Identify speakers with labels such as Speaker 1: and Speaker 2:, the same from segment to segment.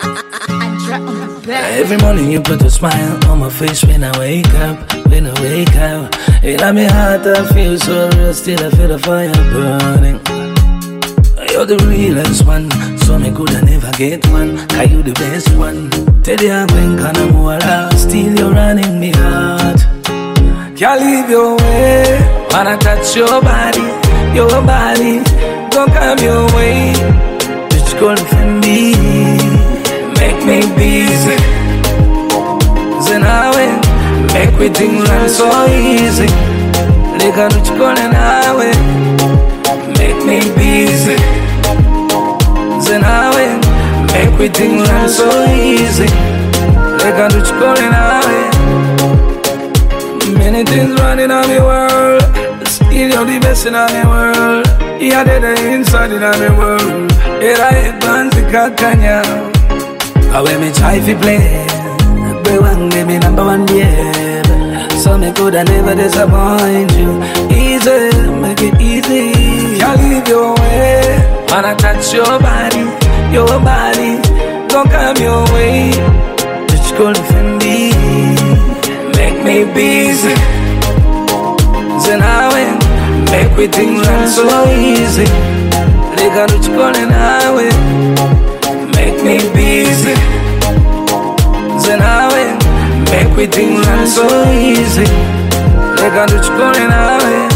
Speaker 1: Every morning you put a smile on my face when I wake up, when I wake up. In my heart I feel so real, still I feel the fire burning. You're the realest one, so me coulda never get one. Cause you the best one. Tell you when can I move around, still you're running me heart. Can't leave your way, wanna touch your body, don't come your way. Just call for me, make me busy. Then I win, make we things run so easy. Like a rich calling highway, make me busy. Then I win, make we things run so easy. Like a rich calling highway. Many things running on the world, still you're the best in the world. You're the inside in the world. Here I advance the kakanya. I wear me try to play. Everyone give me number one, yeah. So me coulda never disappoint you. Easy, make it easy. Can't leave your way. Wanna touch your body, don't come your way. Just call for me, make me busy. Then I win, make we things run so easy. Like a rich calling highway, make me busy. Then I win, make we things run so easy. Like a rich calling highway.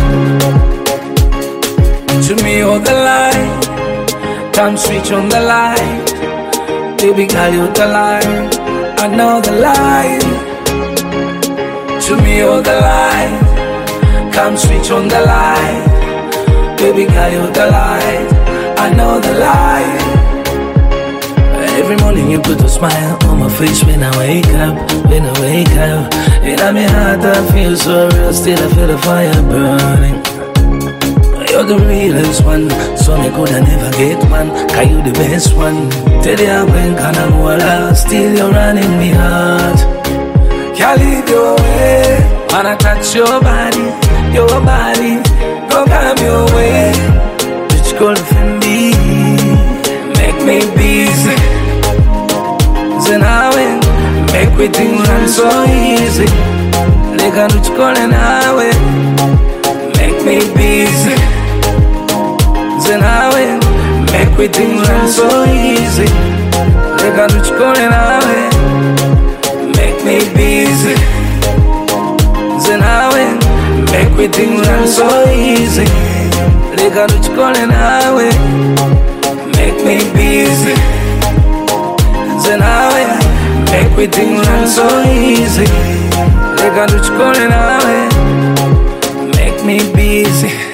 Speaker 1: To me, all the light, come switch on the light. Baby girl, you're the light, I know the light. To me, all the light, come switch on the light. Baby girl, you're the light, I know the light. Every morning you put a smile on my face when I wake up, when I wake up. In my heart I feel so real, still I feel the fire burning. You're the realest one, so me coulda never get one. Cause you the best one. Tell you when can I move around, still you're running me heart. Can't leave your way, wanna touch your body, don't come your way. Just call for me, make me busy. Then I win, make we things run so easy. Like a rich calling highway, make me busy. Then I win, make we things run so easy. Like a rich calling highway, make me busy. Then I win, make we things run so easy. Like a rich calling highway, make me busy. Then I win, make we things run so easy. Like a rich calling highway, make me busy.